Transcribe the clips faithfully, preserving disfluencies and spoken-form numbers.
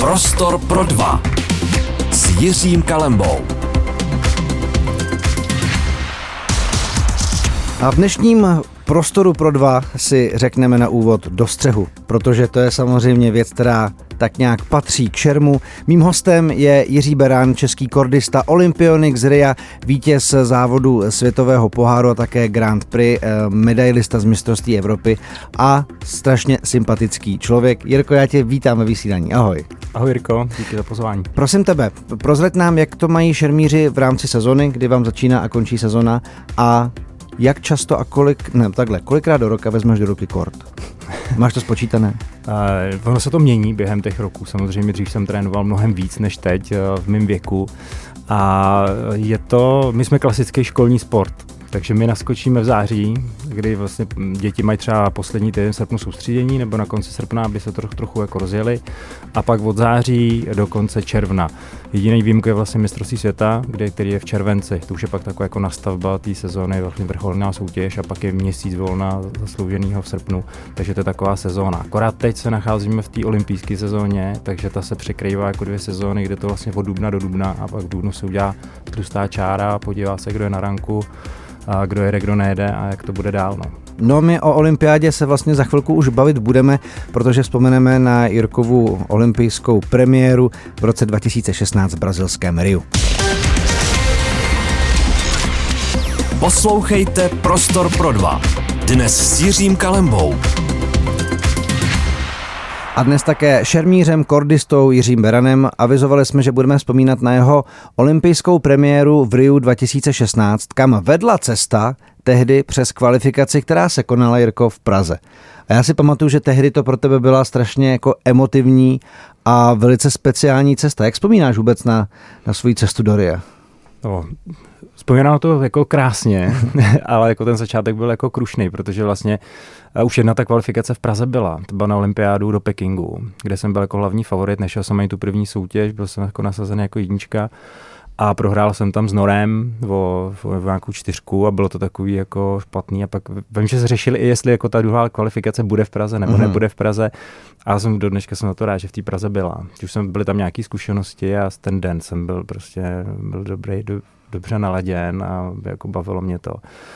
Prostor pro dva s Jiřím Kalembou. A v dnešním Prostoru pro dva si řekneme na úvod dostřehu, protože to je samozřejmě věc, která tak nějak patří k šermu. Mým hostem je Jiří Beran, český kordista, olympionik z Ria, vítěz závodu světového poháru a také Grand Prix, medailista z mistrovství Evropy a strašně sympatický člověk. Jirko, já tě vítám ve vysílání. Ahoj. Ahoj Jirko, díky za pozvání. Prosím tebe, prozrať nám, jak to mají šermíři v rámci sezony, kdy vám začíná a končí sezona, a jak často a kolik, ne, takhle, kolikrát do roka vezmeš do ruky kord? Máš to spočítané? Uh, ono se to mění během těch roků, samozřejmě dřív jsem trénoval mnohem víc než teď uh, v mém věku a je to, my jsme klasický školní sport, takže my naskočíme v září, kdy vlastně děti mají třeba poslední týden srpnu soustředění nebo na konci srpna, aby se trochu, trochu jako rozjeli, a pak od září do konce června. Jediný výjimka je vlastně mistrovství světa, kde, který je v červenci, to už je pak taková jako nastavba té sezóny, vlastně vrcholná soutěž, a pak je měsíc volna zaslouženýho v srpnu, takže to je taková sezóna. Akorát teď se nacházíme v té olympijské sezóně, takže ta se překrývá jako dvě sezóny, kde to vlastně od dubna do dubna, a pak v dubnu se udělá tlustá čára, podívá se, kdo je na ranku, a kdo jede, kdo nejede a jak to bude dál. No. No, my o olympiádě se vlastně za chvilku už bavit budeme, protože vzpomeneme na Jirkovu olympijskou premiéru v roce dva tisíce šestnáct v brazilském Riu. Poslouchejte Prostor pro dva. Dnes s Jiřím Kalembou. A dnes také šermířem, kordistou Jiřím Beranem. Avizovali jsme, že budeme vzpomínat na jeho olympijskou premiéru v Riu dva tisíce šestnáct, kam vedla cesta tehdy přes kvalifikaci, která se konala, Jirko, v Praze. A já si pamatuju, že tehdy to pro tebe byla strašně jako emotivní a velice speciální cesta. Jak vzpomínáš vůbec na, na svou cestu do Ria? No, vzpomínám to jako krásně, ale jako ten začátek byl jako krušný, protože vlastně už jedna ta kvalifikace v Praze byla. To byla na olympiádu do Pekingu, kde jsem byl jako hlavní favorit, nešel jsem ani tu první soutěž, byl jsem jako nasazený jako jednička a prohrál jsem tam s Norem o, o nějakou čtyřku a bylo to takový jako špatný, a pak vím, že se řešili i jestli jako ta druhá kvalifikace bude v Praze nebo mm. nebude v Praze, a já jsem do dneška jsem na to rád, že v té Praze byla. Už jsem byly tam nějaké zkušenosti a ten den jsem byl prostě byl dobrý, do, dobře naladěn a jako bavilo mě to.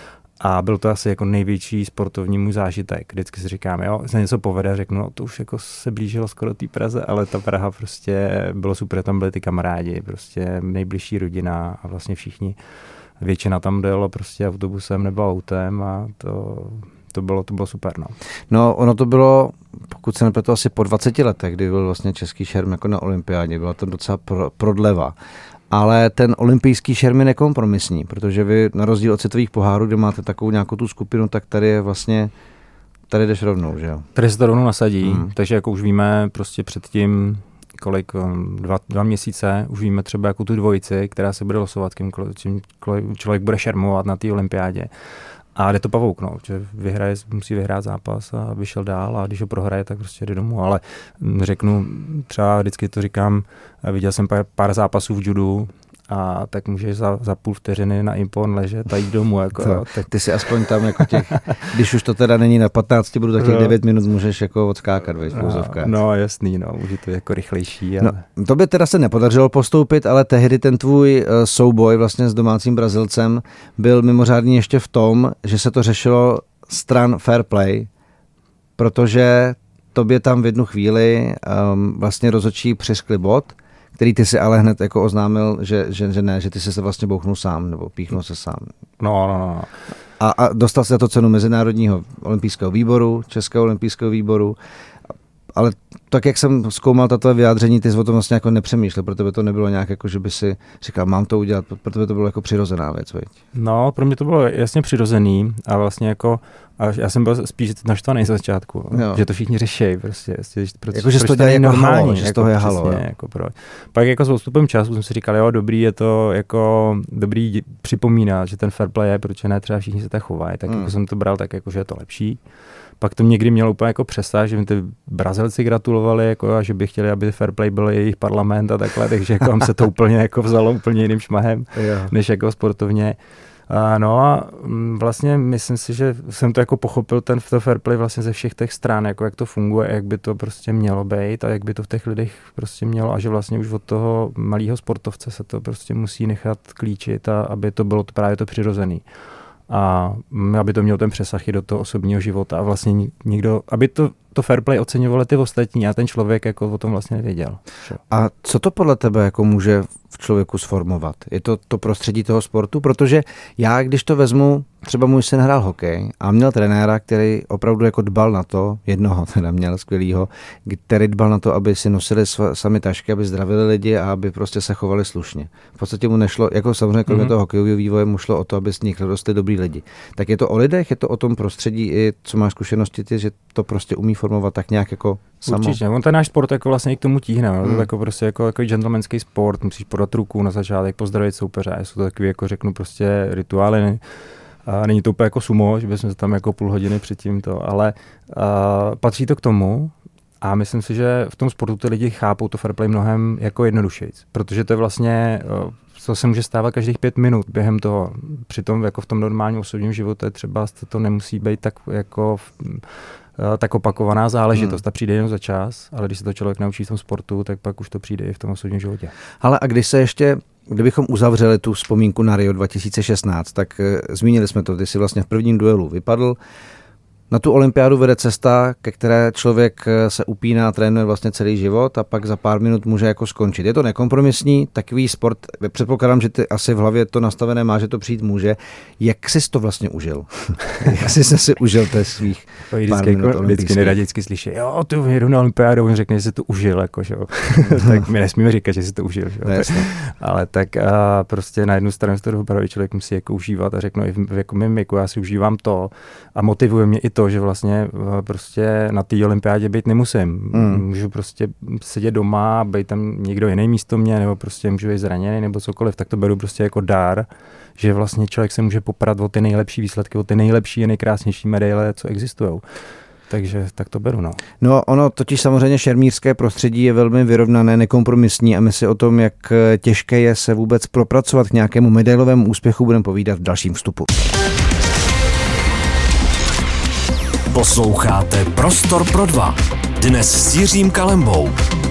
A byl to asi jako největší sportovní můj zážitek. Vždycky si říkám, jo, se něco povede, řeknu, no to už jako se blížilo skoro té Praze, ale ta Praha prostě bylo super, tam byli ty kamarádi, prostě nejbližší rodina a vlastně všichni. Většina tam dojelo prostě autobusem nebo autem a to, to, bylo, to bylo super. No. no ono to bylo, pokud se nepletu, asi po dvaceti letech, kdy byl vlastně český šerm jako na olympiádě, byla to docela pro, prodleva. Ale ten olympijský šerm je nekompromisní, protože vy na rozdíl od světových pohárů, kde máte takovou nějakou tu skupinu, tak tady je vlastně, tady jdeš rovnou, že jo? Tady se to rovnou nasadí, hmm. takže jako už víme prostě předtím, kolik, dva, dva měsíce, už víme třeba jako tu dvojici, která se bude losovat, kým člověk bude šermovat na té olympiádě. A jde to pavouknout, že vyhraje, musí vyhrát zápas a vyšel dál, a když ho prohraje, tak prostě jde domů. Ale řeknu, třeba vždycky to říkám, viděl jsem pár, pár zápasů v judu, a tak můžeš za, za půl vteřiny na impon ležet a jít domů. Jako, to, tak... Ty si aspoň tam jako těch, když už to teda není na patnáct budu, tak těch no. devět minut můžeš jako odskákat, veď, v pouzovkách. No, no jasný, no, už je to jako rychlejší. Ale... No, to by teda se nepodařilo postoupit, ale tehdy ten tvůj uh, souboj vlastně s domácím Brazilcem byl mimořádný ještě v tom, že se to řešilo stran fair play, protože tobě tam v jednu chvíli um, vlastně rozhodčí přiskli bod, který ty si ale hned jako oznámil, že, že, že ne, že ty jsi se vlastně bouchnul sám, nebo píchnul se sám. No, no, no. A, a dostal se za to cenu Mezinárodního olympijského výboru, Českého olympijského výboru, ale tak, jak jsem zkoumal tato vyjádření, ty jsi o tom vlastně jako nepřemýšlel, pro tebe to nebylo nějak jako, že by si říkal, mám to udělat, pro tebe to bylo jako přirozená věc, veď? No, pro mě to bylo jasně přirozený a vlastně jako, a já jsem byl spíš naštvaný z začátku, jo. Že to všichni řeší prostě. Jako, že to dělají jako normální, halo, že jako, z toho je halo. Přesně, jako pro. Pak jako s odstupem času jsem si říkal, jo, dobrý je to jako, dobrý připomínat, že ten fair play je, protože ne třeba všichni se tak chovají, tak hmm. jako jsem to bral tak jako, že je to lepší. Pak to někdy mělo úplně jako přesah, že mi ty Brazilci gratulovali jako, a že by chtěli, aby fair play byl jejich parlament a takhle, takže jako se to úplně jako vzalo úplně jiným šmahem, než jako sportovně. A no a vlastně myslím si, že jsem to jako pochopil ten to fair play vlastně ze všech těch stran, jako jak to funguje, jak by to prostě mělo být a jak by to v těch lidech prostě mělo a že vlastně už od toho malého sportovce se to prostě musí nechat klíčit a aby to bylo to právě to přirozený. A aby to mělo ten přesah i do toho osobního života a vlastně nikdo, aby to, to fair play oceňovali ty ostatní a ten člověk jako o tom vlastně nevěděl. A co to podle tebe jako může v člověku sformovat? Je to to prostředí toho sportu? Protože já, když to vezmu, třeba můj syn hrál hokej a měl trenéra, který opravdu jako dbal na to, jednoho teda měl skvělýho, který dbal na to, aby si nosili sami tašky, aby zdravili lidi a aby prostě se chovali slušně. V podstatě mu nešlo, jako samozřejmě kromě mm-hmm. toho hokejového vývoje, mu šlo o to, aby z nich rostli dobrý lidi. Tak je to o lidech, je to o tom prostředí, i co máš zkušenosti ty, že to prostě umí formovat tak nějak jako samo. Určitě, on ten náš sport jako vlastně i k tomu tíhne, hmm. to jako prostě jako, jako gentlemanský sport, musíš podat ruku na začátek, pozdravit soupeře, jsou to takový jako řeknu prostě rituály. A není to úplně jako sumo, že bychom se tam jako půl hodiny předtím to, ale uh, patří to k tomu a myslím si, že v tom sportu ty lidi chápou to fair play mnohem jako jednodušejc, protože to je vlastně, uh, to se může stávat každých pět minut během toho, přitom jako v tom normálním osobním životě třeba to nemusí být tak jako tak opakovaná záležitost. Ta přijde jenom za čas, ale když se to člověk naučí v tom sportu, tak pak už to přijde i v tom osobním životě. Ale a když se ještě, kdybychom uzavřeli tu vzpomínku na Rio dva tisíce šestnáct, tak e, zmínili jsme to, ty jsi vlastně v prvním duelu vypadl. Na tu olympiádu vede cesta, ke které člověk se upíná, trénuje vlastně celý život a pak za pár minut může jako skončit. Je to nekompromisní, takový sport, předpokládám, že ty asi v hlavě to nastavené má, že to přijít může. Jak jsi to vlastně užil? Jak jsi se si užil těch svých to pár minut jako, vždycky neradi vždycky slyší, jo, ty jedu na olympiádu, on řekne, že jsi to užil, jako, že jo. Tak my nesmíme říkat, že jsi to užil, že jo. No, ale tak a prostě na jednu stranu to opravdu člověk musí jako užívat a řeknu, i v jako mým věku, já si užívám to a motivuje mě i to, že vlastně prostě na té olympiádě být nemusím. Hmm. Můžu prostě sedět doma, být tam někdo jiný místo mě, nebo prostě můžu být zraněný, nebo cokoliv, tak to beru prostě jako dár, že vlastně člověk se může poprat o ty nejlepší výsledky, o ty nejlepší a nejkrásnější medaile, co existují. Takže tak to beru, no. No ono totiž samozřejmě šermířské prostředí je velmi vyrovnané, nekompromisní a my si o tom, jak těžké je se vůbec propracovat k nějakému medailovému úspěchu, budeme povídat v dalším vstupu. Posloucháte Prostor pro dva. Dnes s Jiřím Kalembou.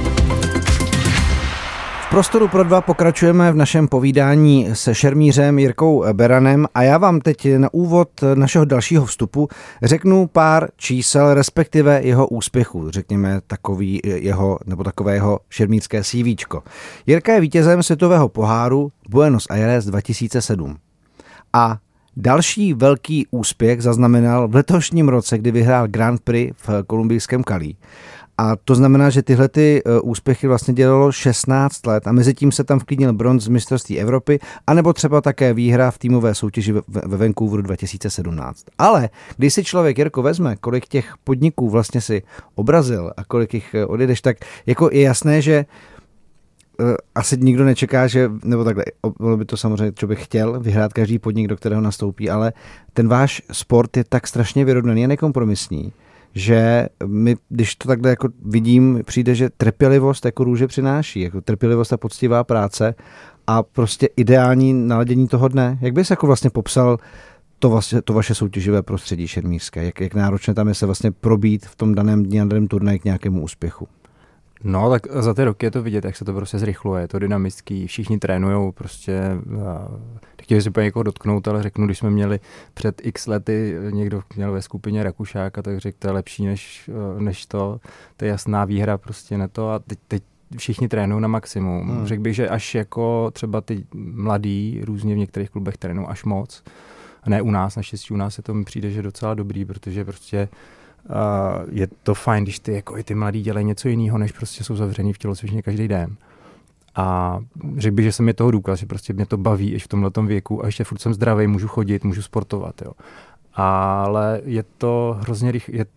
V Prostoru pro dva pokračujeme v našem povídání se šermířem Jirkou Beranem a já vám teď na úvod našeho dalšího vstupu řeknu pár čísel, respektive jeho úspěchů, řekněme takový jeho, nebo takové jeho šermířské CVčko. Jirka je vítězem světového poháru Buenos Aires dva tisíce sedm. A další velký úspěch zaznamenal v letošním roce, kdy vyhrál Grand Prix v kolumbijském Cali. A to znamená, že tyhle ty úspěchy vlastně dělalo šestnáct let a mezi tím se tam vklínil bronz z mistrovství Evropy, anebo třeba také výhra v týmové soutěži ve Vancouveru dva tisíce sedmnáct. Ale když si člověk, Jirko, vezme, kolik těch podniků vlastně si obrazil a kolik jich odjedeš, tak jako je jasné, že asi nikdo nečeká, že, nebo takhle, bylo by to samozřejmě, člověk chtěl vyhrát každý podnik, do kterého nastoupí, ale ten váš sport je tak strašně vyrovnaný a nekompromisní, že my, když to takhle jako vidím, přijde, že trpělivost jako růže přináší, jako trpělivost a poctivá práce a prostě ideální naladění toho dne. Jak bys jako vlastně popsal to, vlastně, to vaše soutěživé prostředí šermířské? Jak, jak náročné tam je se vlastně probít v tom daném dní a daném turnaji k nějakému úspěchu? No, tak za ty roky je to vidět, jak se to prostě zrychluje, je to dynamický, všichni trénujou, prostě chtěli si úplně někoho dotknout, ale řeknu, když jsme měli před x lety, někdo měl ve skupině Rakušáka, tak řekl, to je lepší než, než to, to je jasná výhra prostě na to a teď, teď všichni trénují na maximum. Hmm. Řekl bych, že až jako třeba ty mladí, různě v některých klubech trénují až moc, a ne u nás, naštěstí u nás se to mi přijde, že docela dobrý, protože prostě Uh, je to fajn, když ty, jako i ty mladí dělají něco jiného, než prostě jsou zavřený v tělocvičně každý den. A řekl bych, že jsem je toho důkaz, že prostě mě to baví ještě v tomhletom věku a ještě furt jsem zdravý, můžu chodit, můžu sportovat. Jo. Ale je to hrozně rychle, je to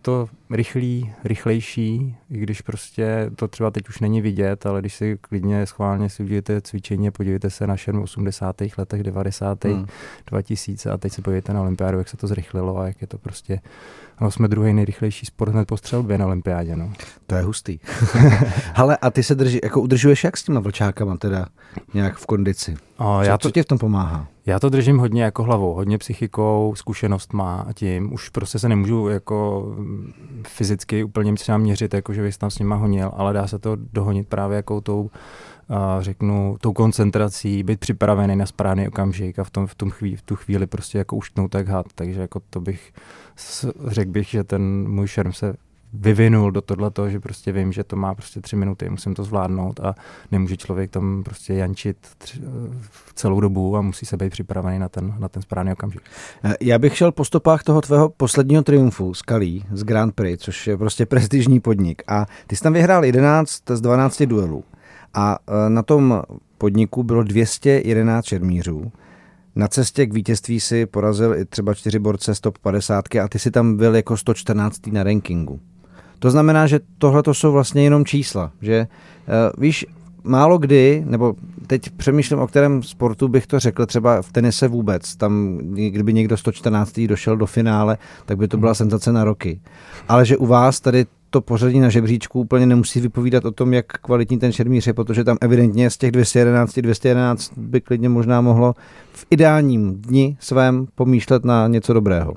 rychlý, rychlejší, i když prostě to třeba teď už není vidět, ale když si klidně schválně si udějete cvičení, podívejte se na šerm v osmdesátých letech, devadesátých Hmm. dva tisíce a teď se podívejte na olympiádu, jak se to zrychlilo a jak je to prostě, no jsme druhý nejrychlejší sport hned po střelbě na olympiádě, no. To je hustý. Hele, a ty se drží, jako udržuješ jak s těma vlčákama teda nějak v kondici? O, co, já to, co tě v tom pomáhá? Já to držím hodně jako hlavou, hodně psychikou, zkušenostma a tím. Už prostě se nemůžu jako fyzicky úplně třeba měřit, jako že bych tam s nima honil, ale dá se to dohonit právě jako tou, řeknu, tou koncentrací, být připravený na správný okamžik a v, tom, v, tom chvíli, v tu chvíli prostě jako ušknout tak had. Takže jako to bych, řekl bych, že ten můj šerm se vyvinul do tohleto, že prostě vím, že to má prostě tři minuty, musím to zvládnout a nemůže člověk tam prostě jančit tři, celou dobu a musí se být připravený na ten, na ten správný okamžik. Já bych šel po stopách toho tvého posledního triumfu z Calais, z Grand Prix, což je prostě prestižní podnik a ty jsi tam vyhrál jedenáct z dvanácti duelů a na tom podniku bylo dvě stě jedenáct šermířů. Na cestě k vítězství si porazil i třeba čtyři borce z top padesát a ty si tam byl jako sto čtrnáctý na rankingu. To znamená, že tohle to jsou vlastně jenom čísla, že uh, víš, málo kdy, nebo teď přemýšlím, o kterém sportu bych to řekl, třeba v tenise vůbec, tam kdyby někdo sto čtrnáctý došel do finále, tak by to byla senzace na roky. Ale že u vás tady to pořadí na žebříčku úplně nemusí vypovídat o tom, jak kvalitní ten šermíř je, protože tam evidentně z těch dvě stě jedenáct, dvě stě jedenáct by klidně možná mohlo v ideálním dni svém pomýšlet na něco dobrého.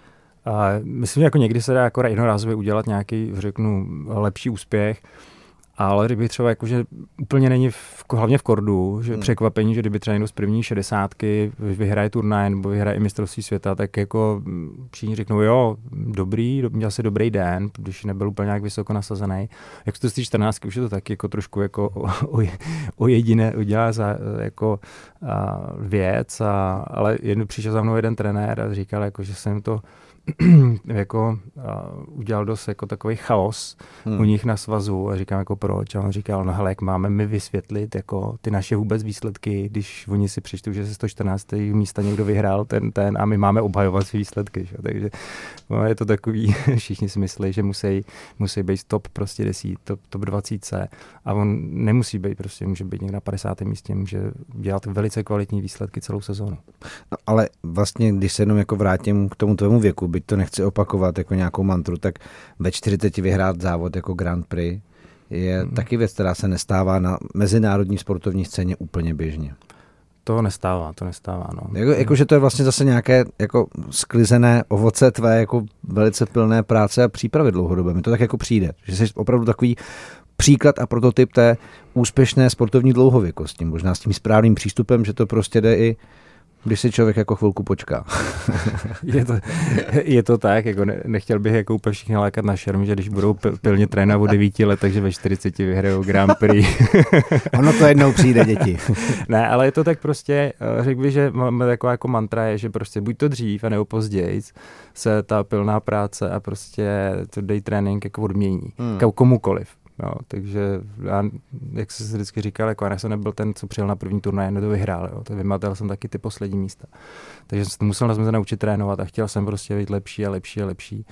A myslím, že jako někdy se dá jako jednorázově udělat nějaký, řeknu, lepší úspěch, ale kdyby třeba jako, že úplně není v, hlavně v kordu, že hmm. překvapení, že kdyby třeba někdo z první šedesátky vyhraje turnaj nebo vyhraje i mistrovství světa, tak jako všichni řeknou, jo, dobrý, měl si dobrý den, když nebyl úplně nějak vysoko nasazený. Jak to z té čtrnáctky už je to taky jako trošku jako o, o, o jediné udělá za jako a, věc, a, ale jednou přišel za mnou jeden trenér a říkal, jako, že jsem to jako uh, udělal dost jako takový chaos hmm. u nich na svazu a říkám jako proč a on říkal, no hele, jak máme my vysvětlit jako ty naše vůbec výsledky, když oni si přečtou, že se sto čtrnáctého místa někdo vyhrál ten, ten a my máme obhajovat si výsledky, že? Takže no, je to takový, všichni si myslí, že musí, musí být top prostě desít, top, top dvacet a on nemusí být prostě, může být někde na padesátém místě, může dělat velice kvalitní výsledky celou sezónu. No, ale vlastně, když se jenom jako vrátím k tomu tvému věku, byť to nechci opakovat jako nějakou mantru, tak ve čtyřiceti vyhrát závod jako Grand Prix je hmm. taky věc, která se nestává na mezinárodní sportovní scéně úplně běžně. To nestává, to nestává, no. Jako, jako že to je vlastně zase nějaké jako sklizené ovoce tvé jako velice pilné práce a přípravy dlouhodobé. Mi to tak jako přijde, že jsi opravdu takový příklad a prototyp té úspěšné sportovní dlouhověkosti. Možná s tím správným přístupem, že to prostě jde i když si člověk jako chvilku počká. je, to, je to tak, jako ne, nechtěl bych jako úplně všichni lákat na šerm, že když budou pilně trénovat od devíti let, takže ve čtyřiceti vyhrajou Grand Prix. Ono to jednou přijde, děti. Ne, ale je to tak prostě, řekl bych, že máme taková jako mantra je, že prostě buď to dřív a nebo později se ta pilná práce a prostě to day trénink jako odmění. Hmm. Komukoliv. Jo, takže já, jak jsi si vždycky říkal, jako já jsem nebyl ten, co přijel na první turnaj, jen to vyhrál, jo, to vymatal jsem taky ty poslední místa. Takže jsem musel se naučit trénovat a chtěl jsem prostě být lepší a lepší a lepší.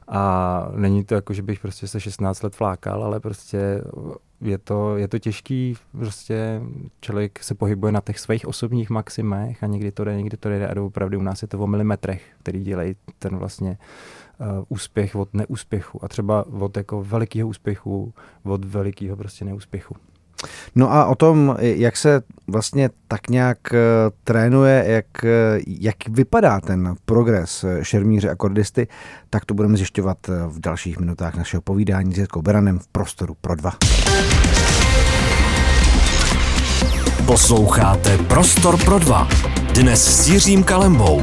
A není to jako, že bych prostě se šestnáct let flákal, ale prostě je to, je to těžký, prostě člověk se pohybuje na těch svých osobních maximech a někdy to jde, někdy to jde a opravdu u nás je to o milimetrech, který dělají ten vlastně Uh, úspěch od neúspěchu a třeba od jako velikého úspěchu od velikého prostě neúspěchu. No a o tom, jak se vlastně tak nějak uh, trénuje, jak, uh, jak vypadá ten progres šermíře a kordisty, tak to budeme zjišťovat v dalších minutách našeho povídání s Jirkou Beranem v Prostoru pro dva. Posloucháte Prostor pro dva. Dnes s Jiřím Kalembou.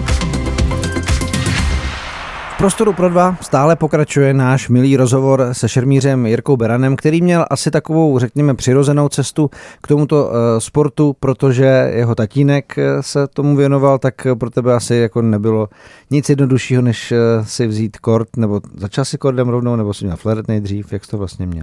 V Prostoru pro dva stále pokračuje náš milý rozhovor se šermířem Jirkou Beranem, který měl asi takovou, řekněme, přirozenou cestu k tomuto uh, sportu, protože jeho tatínek se tomu věnoval, tak pro tebe asi jako nebylo nic jednoduššího, než uh, si vzít kort, nebo začal si kordem rovnou, nebo si měl fleret nejdřív, jak jsi to vlastně měl?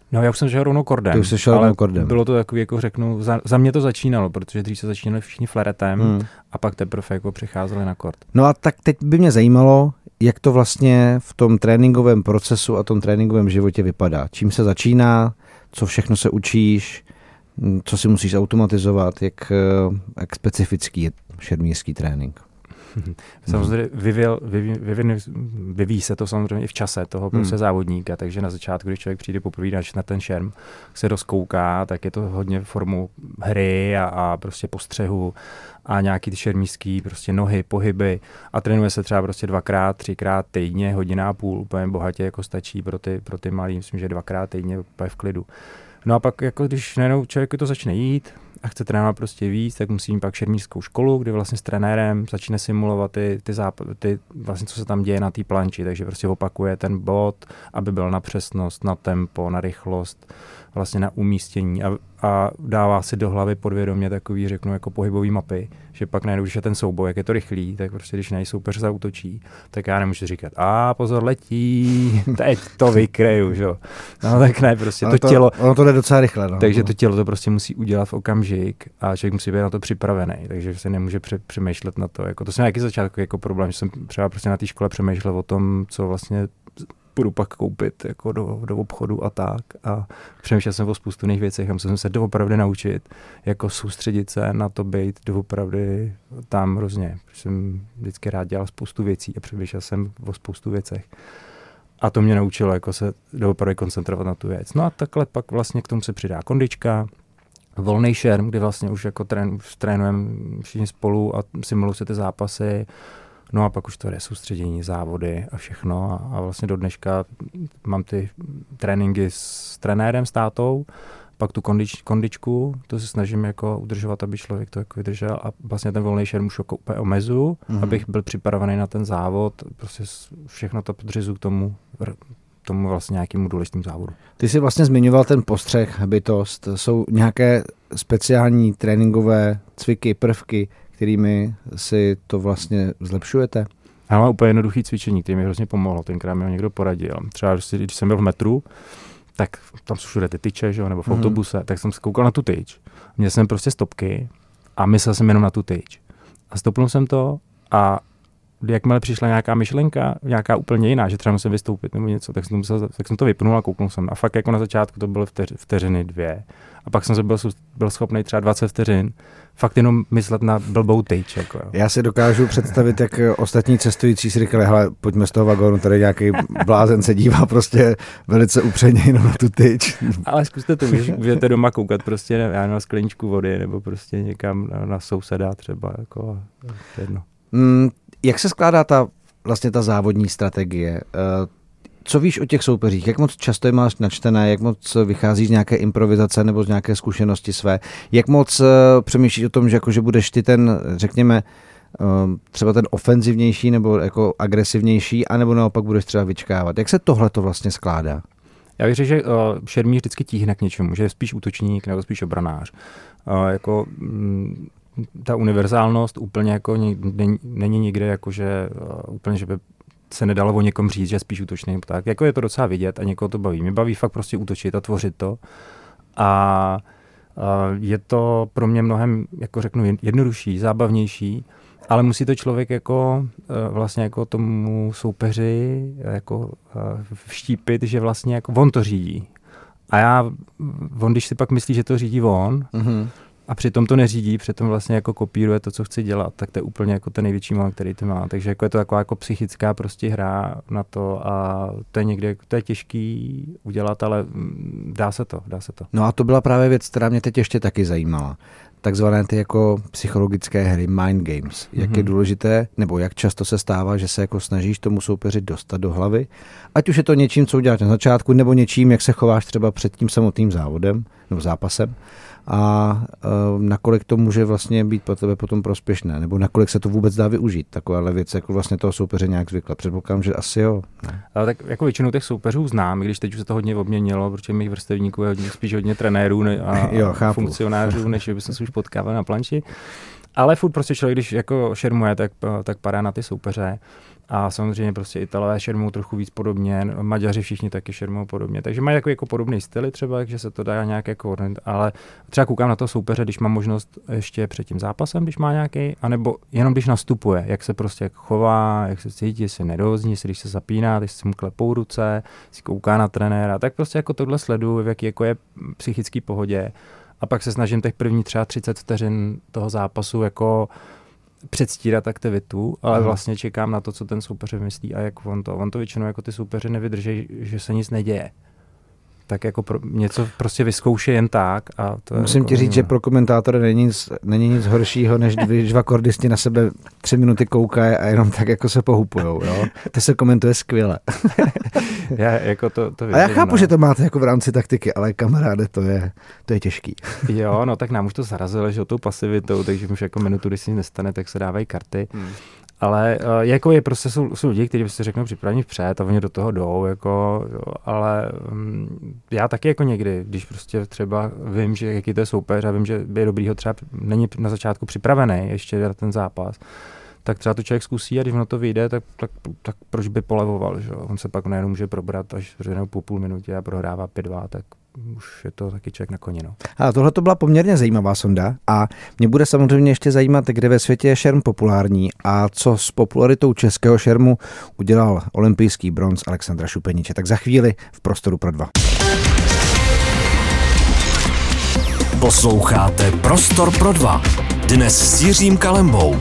No, já už jsem šel rovnou kordem. Ty už jsi šel rovnou kordem. Bylo to takový, jako řeknu, za, za mě to začínalo, protože dřív se začínali všichni flaretem hmm. a pak teprve jako přecházeli na kord. No a tak teď by mě zajímalo, jak to vlastně v tom tréninkovém procesu a tom tréninkovém životě vypadá. Čím se začíná, co všechno se učíš, co si musíš automatizovat, jak, jak specifický je šermířský trénink. Samozřejmě vyvíjel, vyvíj, vyvíj, vyvíjí se to samozřejmě i v čase toho prostě hmm. závodníka, takže na začátku, když člověk přijde poprvé na ten šerm, se rozkouká, tak je to hodně formou hry a, a prostě postřehu a nějaký ty šermířský prostě nohy, pohyby a trénuje se třeba prostě dvakrát, třikrát týdně, hodina a půl, úplně bohatě jako stačí pro ty, pro ty malý, myslím, že dvakrát týdně úplně v klidu. No a pak, jako když najednou člověk to začne jít a chce trénovat prostě víc, tak musí mít pak šermířskou školu, kdy vlastně s trenérem začne simulovat ty, ty, záp- ty vlastně, co se tam děje na té planči, takže prostě opakuje ten bod, aby byl na přesnost, na tempo, na rychlost, vlastně na umístění a, a dává si do hlavy podvědomě takový, řeknu, jako pohybový mapy, že pak najednou, když je ten souboj, jak je to rychlý, tak prostě když nej soupeř zaútočí, tak já nemůžu říkat, a pozor, letí, teď to vykryju, že jo. No tak ne, prostě to, to tělo. Ono to jde docela rychle, no. Takže to tělo to prostě musí udělat v okamžik a člověk musí být na to připravený, takže se nemůže pře- přemýšlet na to. Jako to jsem nějaký začátku jako problém, že jsem třeba prostě na té škole přemýšlel o tom, co vlastně budu pak koupit jako do, do obchodu a tak. A přemýšlel jsem o spoustu jiných věcech a musel jsem se doopravdy naučit, jako soustředit se na to být doopravdy tam hrozně. Jsem vždycky rád dělal spoustu věcí a přemýšlel jsem o spoustu věcech. A to mě naučilo jako se doopravdy koncentrovat na tu věc. No a takhle pak vlastně k tomu se přidá kondička, volný šerm, kdy vlastně už jako trén, už trénujeme všichni spolu a simulují se ty zápasy. No a pak už to jde soustředění, závody a všechno. A, a vlastně do dneška mám ty tréninky s trenérem, s tátou, pak tu kondič, kondičku, to se snažím jako udržovat, aby člověk to jako vydržel a vlastně ten volný šerm už jako úplně omezu, mm-hmm. abych byl připravený na ten závod, prostě všechno to podřizu k tomu, tomu vlastně nějakému důležitému závodu. Ty jsi vlastně zmiňoval ten postřeh, bytost. Jsou nějaké speciální tréninkové cviky, prvky, kterými si to vlastně zlepšujete? Já mám úplně jednoduchý cvičení, který mi hrozně pomohlo. Tenkrát mi ho někdo poradil. Třeba když jsem byl v metru, tak tam jsou všude ty tyče, že jo, nebo v autobuse, mm. tak jsem se koukal na tu tyč. Měl jsem prostě stopky a myslel jsem jenom na tu tyč. A stopnul jsem to a jakmile přišla nějaká myšlenka, nějaká úplně jiná, že třeba musím vystoupit nebo něco, tak jsem to, musel, tak jsem to vypnul a kouknul jsem. A fakt jako na začátku to byly vteř, vteřiny dvě. A pak jsem se byl, byl schopný třeba dvacet vteřin fakt jenom myslet na blbou tyč. Jako, jo. Já si dokážu představit, jak ostatní cestující si říkali, hele, pojďme z toho vagónu, tady nějaký blázen se dívá prostě velice upředně jenom na tu tyč. Ale zkuste to, když budete doma koukat prostě já na skleničku vody nebo prostě někam na, na souseda třeba. Jako, jedno. Mm, jak se skládá ta, vlastně ta závodní strategie? Co víš o těch soupeřích? Jak moc často je máš načtené? Jak moc vychází z nějaké improvizace nebo z nějaké zkušenosti své? Jak moc přemýšlíš o tom, že, jako, že budeš ty ten, řekněme, třeba ten ofenzivnější nebo jako agresivnější, anebo naopak budeš třeba vyčkávat? Jak se tohle to vlastně skládá? Já věřím, že uh, šermíř vždycky tíhne k něčemu, že je spíš útočník nebo spíš obranář. Uh, jako... Mm, ta univerzálnost úplně jako není, není nikde jako, že uh, úplně, že by se nedalo o někom říct, že je spíš útočný. Tak jako je to docela vidět a někoho to baví. Mě baví fakt prostě útočit a tvořit to. A uh, je to pro mě mnohem, jako řeknu, jednodušší, zábavnější, ale musí to člověk jako uh, vlastně jako tomu soupeři jako uh, vštípit, že vlastně jako on to řídí. A já, on když si pak myslí, že to řídí on, mm-hmm. a přitom to neřídí, přitom vlastně jako kopíruje to, co chci dělat, tak to je úplně jako ten největší moment, který to má. Takže jako je to taková jako psychická prostě hra na to a to je někde, to je těžký udělat, ale dá se to, dá se to. No a to byla právě věc, která mě teď ještě taky zajímala. Takzvané ty jako psychologické hry, mind games. Jak mm-hmm. je důležité, nebo jak často se stává, že se jako snažíš tomu soupeři dostat do hlavy, ať už je to něčím, co uděláš na začátku, nebo něčím, jak se chováš třeba před tím samotným závodem nebo zápasem. A uh, nakolik to může vlastně být pro tebe potom prospěšné, nebo nakolik se to vůbec dá využít, takovéhle věci, jako vlastně toho soupeře nějak zvykla. Předpokládám, že asi jo. Ne. Ale tak jako většinu těch soupeřů znám, když teď už se to hodně obměnilo, protože mých vrstevníků je hodně, spíš hodně trenérů ne, a, jo, a funkcionářů, než by se už potkával na planči. Ale furt prostě člověk, když jako šermuje, tak, tak padá na ty soupeře. A samozřejmě prostě Italové šermou trochu víc podobně, Maďaři všichni taky šermou podobně. Takže mají jako, jako podobný styly třeba, takže se to dá nějak jako, ale třeba koukám na to soupeře, když mám možnost ještě před tím zápasem, když má nějaký, anebo jenom když nastupuje, jak se prostě jak chová, jak se cítí, jestli nerozní, jestli když se zapíná, když se mu klepou ruce, si kouká na trenéra, tak prostě jako tohle sleduju, v jaký jako je psychický pohodě. A pak se snažím těch první třeba třicet vteřin toho zápasu jako předstírat aktivitu, ale hmm. vlastně čekám na to, co ten soupeř vymyslí a jak on to. On to většinou jako ty soupeři nevydrží, že se nic neděje. Tak jako pro, něco prostě vyzkouší jen tak. A to Musím jako, ti říct, no. že pro komentátory není nic, není nic horšího, než když dva kordisti na sebe tři minuty koukají a jenom tak jako se pohupujou. Jo? To se komentuje skvěle. Já, jako to, to vidím, a já chápu, no. že to máte jako v rámci taktiky, ale kamaráde, to je, to je těžký. Jo, no tak nám už to zarazilo, že o tou pasivitou, takže už jako minutu, když si nic nestane, tak se dávají karty. Hmm. Ale uh, jako je prostě jsou, jsou lidi, kteří si řeknou připravení vpřed a oni do toho jdou, jako, jo, ale um, já taky jako někdy, když prostě třeba vím, že jaký to je soupeř a vím, že je dobrý ho třeba není na začátku připravený ještě na ten zápas, tak třeba to člověk zkusí a když na to vyjde, tak, tak, tak proč by polevoval, že? On se pak najednou může probrat až po půl minutě a prohrává pět dva, tak už je to taky člověk na koni. No. A tohle to byla poměrně zajímavá sonda a mě bude samozřejmě ještě zajímat, kde ve světě je šerm populární a co s popularitou českého šermu udělal olympijský bronz Alexandra Šupeniče. Tak za chvíli v Prostoru pro dva. Posloucháte Prostor pro dva. Dnes s Jiřím Kalembou.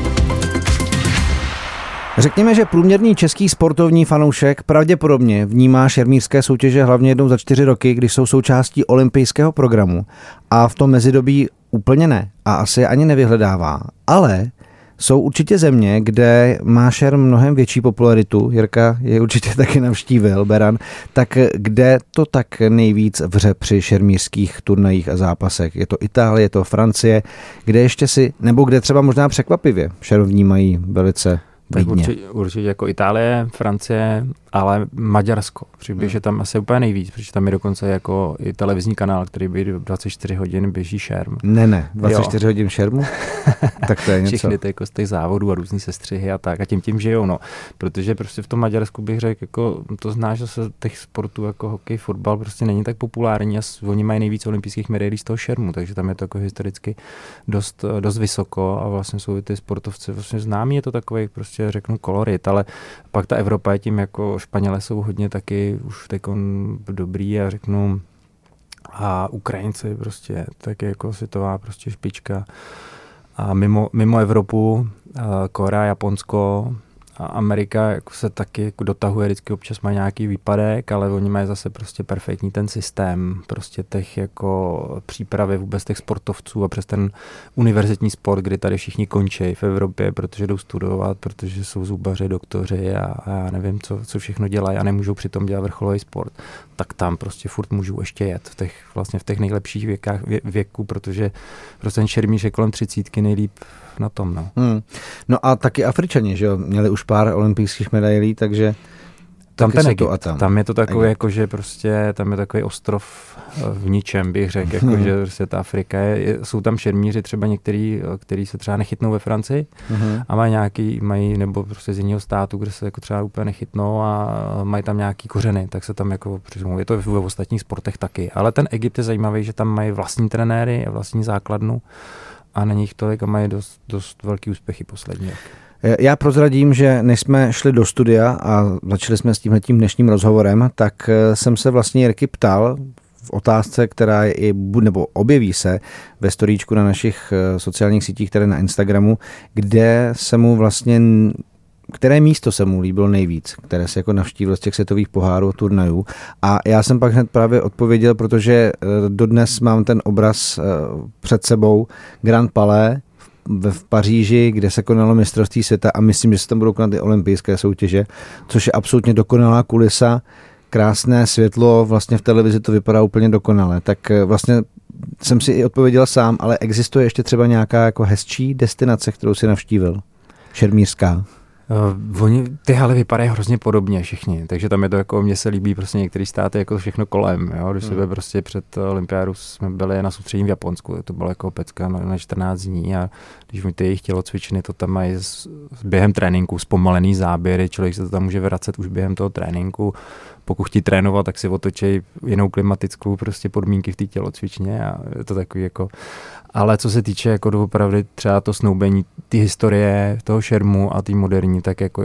Řekněme, že průměrný český sportovní fanoušek pravděpodobně vnímá šermířské soutěže hlavně jednou za čtyři roky, když jsou součástí olympijského programu a v tom mezidobí úplně ne a asi je ani nevyhledává. Ale jsou určitě země, kde má šerm mnohem větší popularitu, Jirka je určitě taky navštívil, Beran, tak kde to tak nejvíc vře při šermířských turnajích a zápasech? Je to Itálie, je to Francie, kde ještě si, nebo kde třeba možná překvapivě šerm vnímají velice. Tak určitě, určitě jako Itálie, Francie, ale Maďarsko. Přibliž je tam asi úplně nejvíc, protože tam je dokonce jako i televizní kanál, který běží dvacet čtyři hodin běží šerm. Ne, ne, dvacet čtyři jo. hodin šermu? Tak to je něco. Všechny ty jako z těch závodů a různý sestřihy a tak. A tím tím žijou, no. Protože prostě v tom Maďarsku bych řekl, jako to znáš, že se těch sportů jako hokej, fotbal prostě není tak populární a oni mají nejvíc olympijských medailí z toho šermu, takže tam je to jako historicky dost, dost vysoko a vlastně jsou ty sportovci vlastně známí, je to takový prostě řeknu kolorit, ale pak ta Evropa je tím jako Španělé jsou hodně taky už teď dobrý a řeknu a Ukrajinci prostě taky jako světová prostě špička a mimo, mimo Evropu Korea, Japonsko a Amerika jako se taky jako dotahuje, vždycky občas má nějaký výpadek, ale oni mají zase prostě perfektní ten systém prostě těch jako přípravy vůbec těch sportovců a přes ten univerzitní sport, kdy tady všichni končí v Evropě, protože jdou studovat, protože jsou zubaři, doktoři a, a já nevím, co, co všechno dělají a nemůžou přitom dělat vrcholový sport, tak tam prostě furt můžou ještě jet v těch, vlastně v těch nejlepších věkách, vě, věku, protože prostě ten šermíř je kolem třicítky nejlíp na tom, no. Hmm. No a taky Afričani, že jo, měli už pár olympijských medailí, takže tam ten Egypt, a tam. tam je to takový, jako, že prostě tam je takový ostrov v ničem, bych řekl, jako, že prostě ta Afrika je, jsou tam šermíři třeba některý, který se třeba nechytnou ve Francii uh-huh. a mají nějaký, mají, nebo prostě z jiného státu, kde se jako třeba úplně nechytnou a mají tam nějaký kořeny, tak se tam jako přizmou. Je to ve ostatních sportech taky, ale ten Egypt je zajímavý, že tam mají vlastní trenéry a vlastní základnu a na nich tolik a mají dost, dost velký úspěchy poslední rok. Já prozradím, že než jsme šli do studia a začali jsme s tímhletím dnešním rozhovorem, tak jsem se vlastně Jirky ptal v otázce, která je, nebo objeví se ve storíčku na našich sociálních sítích, které na Instagramu, kde se mu vlastně, které místo se mu líbilo nejvíc, které se jako navštívil z těch světových pohárů, turnajů. A já jsem pak hned právě odpověděl, protože dodnes mám ten obraz před sebou Grand Palais v Paříži, kde se konalo mistrovství světa a myslím, že se tam budou konat i olympijské soutěže, což je absolutně dokonalá kulisa, krásné světlo, vlastně v televizi to vypadá úplně dokonale. Tak vlastně jsem si i odpověděl sám, ale existuje ještě třeba nějaká jako hezčí destinace, kterou si navštívil? Šermířská? Uh, oni, ty haly vypadají hrozně podobně všichni, takže tam je to jako, mně se líbí prostě některý státy jako všechno kolem, jo, když hmm. jsme prostě před olympiádou jsme byli na soustředění v Japonsku, to bylo jako pecka na, na čtrnáct dní a když mi ty jejich tělocvičny, to tam mají z, během tréninku zpomalený záběry, člověk se to tam může vracet už během toho tréninku, pokud chtějí trénovat, tak si otočí jinou klimatickou prostě podmínky v té tělocvičně a je to takový jako, ale co se týče jako doopravdy třeba to snoubení, ty historie toho šermu a ty moderní, tak jako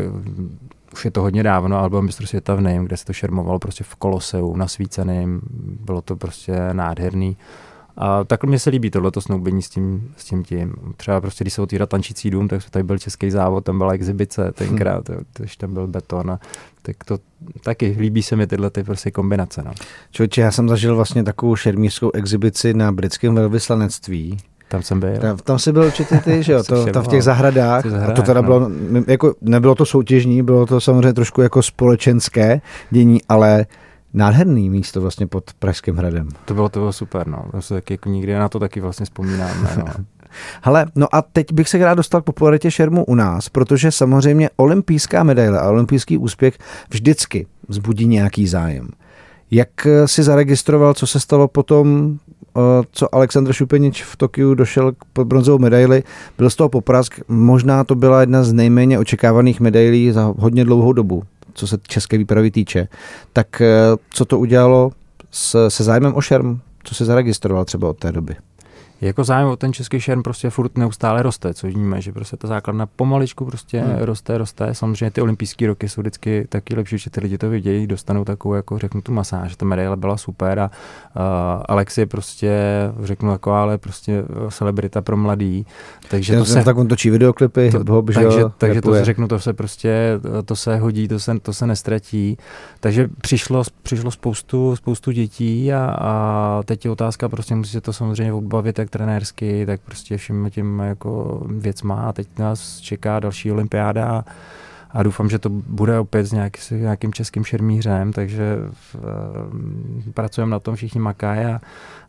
už je to hodně dávno, ale byl mistr světa v Name, kde se to šermovalo prostě v Koloseu, nasvíceným, bylo to prostě nádherný. A takhle mně se líbí tohleto snoubení s tím, s tím tím. Třeba prostě, když se otvírá tančící dům, tak tady byl český závod, tam byla exibice tenkrát, hmm. když tam byl beton. A tak to taky líbí se mi tyhle ty prostě kombinace. No. Člověče, já jsem zažil vlastně takovou šermířskou exibici na britském velvyslanectví. Tam jsem byl. Tam, tam si byl určitě ty, že jo, to, tam v těch zahradách. zahradách a to teda no. bylo, jako, nebylo to soutěžní, bylo to samozřejmě trošku jako společenské dění, ale nádherný místo vlastně pod Pražským hradem. To bylo, to bylo super, no. To se taky jako nikdy na to taky vlastně vzpomínáme, no. Hele, no a teď bych se rád dostal k popularitě šermu u nás, protože samozřejmě olympijská medaile a olympijský úspěch vždycky vzbudí nějaký zájem. Jak si zaregistroval, co se stalo potom, co Alexandr Šupenič v Tokiu došel k bronzovou medaili, byl z toho poprask, možná to byla jedna z nejméně očekávaných medailí za hodně dlouhou dobu, co se české výpravy týče. Tak co to udělalo s, se zájmem o šerm? Co se zaregistroval třeba od té doby? Jako zájem o ten český šerm prostě furt neustále roste, což víme, že prostě ta základna pomaličku prostě hmm. roste, roste. Samozřejmě ty olympijské roky jsou vždycky taky lepší, že ty lidi to vidějí, dostanou takovou, jako řeknu tu masáž, ta medaile byla super a uh, Alex je prostě, řeknu jako, ale prostě celebrita pro mladý. Takže Ten to se, tak on točí videoklipy, to, Bob, takže, takže to řeknu, to se prostě, to se hodí, to se, to se nestratí. Takže přišlo, přišlo spoustu, spoustu dětí a, a teď je otázka, prostě musí se to samozřejmě odbavit jak trenérsky, tak prostě všem tím jako věcma a teď nás čeká další olympiáda a doufám, že to bude opět s nějaký, s nějakým českým šermířem, takže v, pracujeme na tom, všichni makají a,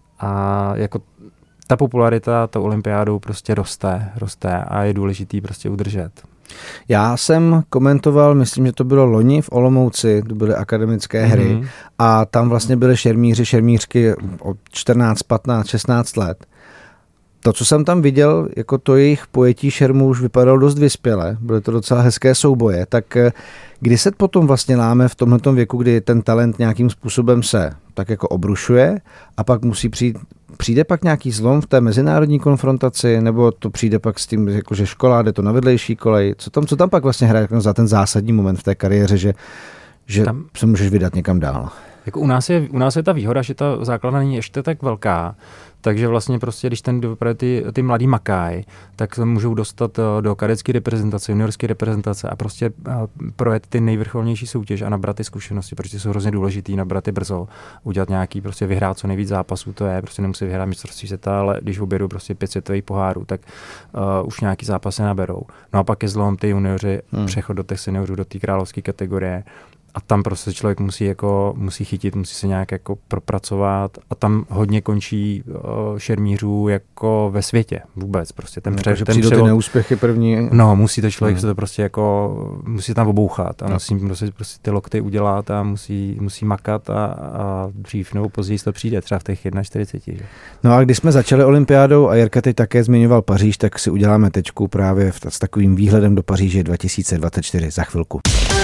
a jako ta popularita tou olympiádou prostě roste, roste a je důležitý prostě udržet. Já jsem komentoval, myslím, že to bylo loni v Olomouci, to byly akademické hry mm-hmm. a tam vlastně byly šermíři, šermířky od čtrnáct, patnáct, šestnáct let. To, co jsem tam viděl, jako to jejich pojetí šermu už vypadalo dost vyspěle, byly to docela hezké souboje, tak kdy se potom vlastně láme v tomhletom věku, kdy ten talent nějakým způsobem se tak jako obrušuje a pak musí přijít, přijde pak nějaký zlom v té mezinárodní konfrontaci, nebo to přijde pak s tím, jako že škola jde to na vedlejší kolej, co tam, co tam pak vlastně hraje za ten zásadní moment v té kariéře, že, že tam se můžeš vydat někam dál? Jako u nás je, u nás je ta výhoda, že ta základna není ještě tak velká, takže vlastně prostě, když ten ty, ty mladý makají, tak se můžou dostat do kadecké reprezentace, juniorské reprezentace a prostě projet ty nejvrcholnější soutěž a nabrat ty zkušenosti, protože jsou hrozně důležitý, nabrat ty brzo, udělat nějaký, prostě vyhrát co nejvíc zápasů, to je, prostě nemusí vyhrát mistrovství světa, ale když objedou prostě pět světových pohárů, tak uh, už nějaký zápasy naberou. No a pak je zlom ty junioři, hmm. přechod do těch seniorů, do té královské kategorie. A tam prostě člověk musí jako musí chytit, musí se nějak jako propracovat a tam hodně končí uh, šermířů jako ve světě vůbec prostě ten, no, pře- ten přijdou převod, ty neúspěchy první. No, musí to člověk hmm. se to prostě jako musí tam obouchat a no. musí prostě, prostě ty lokty udělat a musí, musí makat a, a dřív nebo později to přijde, třeba v těch čtyřiceti jedna. Že? No a když jsme začali olympiádou a Jirka teď také zmiňoval Paříž, tak si uděláme tečku právě v, s takovým výhledem do Paříže dva tisíce dvacet čtyři za chvilku.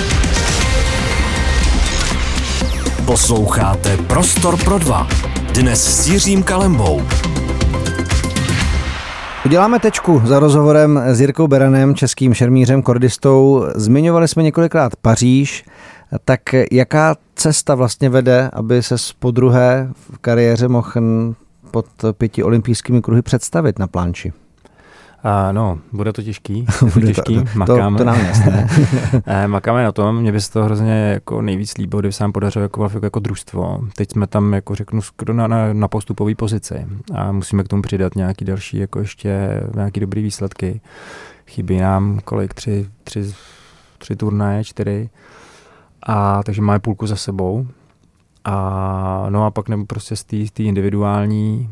Posloucháte Prostor pro dva. Dnes s Jiřím Kalembou. Uděláme tečku za rozhovorem s Jirkou Beranem, českým šermířem, kordistou. Zmiňovali jsme několikrát Paříž. Tak jaká cesta vlastně vede, aby se podruhé v kariéře mohl pod pěti olympijskými kruhy představit na planči? A no, bude to těžký, bude těžký, to, makáme. To, to nám jasné. makáme na tom, mě by se to hrozně jako nejvíc líbilo, kdyby se nám podařilo jako, jako družstvo. Teď jsme tam, jako řeknu, skoro na, na, na postupové pozici a musíme k tomu přidat nějaký další, jako ještě nějaký dobrý výsledky. Chybí nám kolik, tři, tři, tři turnaje, čtyři, a takže máme půlku za sebou. A no a pak nebo prostě z té individuální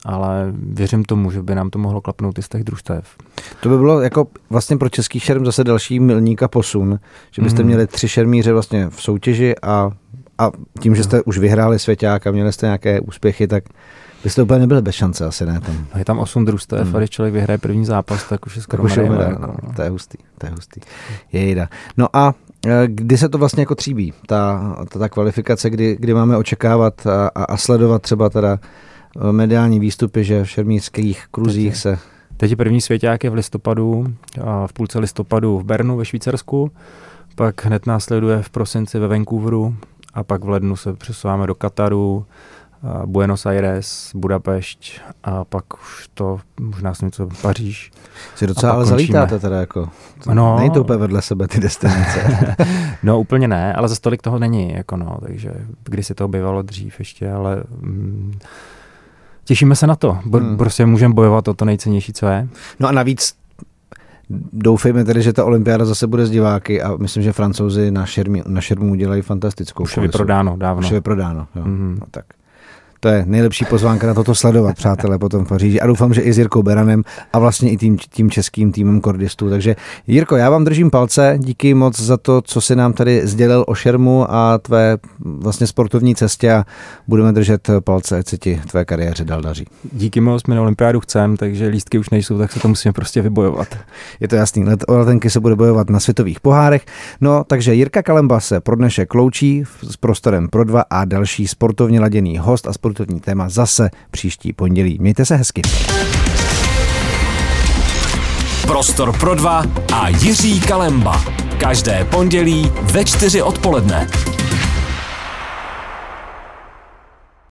ale věřím tomu, že by nám to mohlo klapnout i z těch družstev. To by bylo jako vlastně pro český šerm zase další milník a posun, že byste mm. měli tři šermíře vlastně v soutěži a, a tím, že jste už vyhráli svěťák a měli jste nějaké úspěchy, tak byste úplně nebyli bez šance asi, ne? Tam. No je tam osm družstev hmm. a když člověk vyhraje první zápas, tak už je skoro umře, no, no. To je hustý, to je hustý. Jejda. No a kdy se to vlastně jako tříbí, ta, ta, ta kvalifikace, kdy, kdy máme očekávat a, a sledovat třeba teda mediální výstupy, že v šermířských kruzích teď se... Teď je první svěťák je v listopadu, a v půlce listopadu v Bernu ve Švýcarsku, pak hned následuje v prosinci ve Vancouveru a pak v lednu se přesouváme do Kataru, Buenos Aires, Budapešť a pak už to možná jsem něco Paříž. Si docela ale zalítáte teda jako, no, není to úplně vedle sebe ty destinace. No úplně ne, ale za stolik toho není, jako no, takže když si to bývalo dřív ještě, ale mm, těšíme se na to, Bo, hmm. prostě můžeme bojovat o to nejcennější, co je. No a navíc doufejme tedy, že ta olympiáda zase bude s diváky a myslím, že Francouzi na šermu, na šermu dělají fantastickou. Už je vyprodáno dávno. Už je vyprodáno, jo. Mm-hmm. No tak. To je nejlepší pozvánka na toto sledovat, přátelé, potom v Paříži. A doufám, že i s Jirkou Beranem a vlastně i tím, tím českým týmem kordistů. Takže Jirko, já vám držím palce, díky moc za to, co si nám tady sdělil o šermu a tvé vlastně sportovní cestě a budeme držet palce, ať se ti tvé kariéře dál daří. Díky moc, my na olympiádu chcem, takže lístky už nejsou, tak se to musíme prostě vybojovat. Je to jasný, o letenky se bude bojovat na světových pohárech. No, takže Jirka Kalemba se pro dnešek loučí s prostorem pro dva a další sportovně laděný host a sportovní téma zase příští pondělí. Mějte se hezky. Prostor pro dva a Jiří Kalemba. Každé pondělí ve čtyři odpoledne.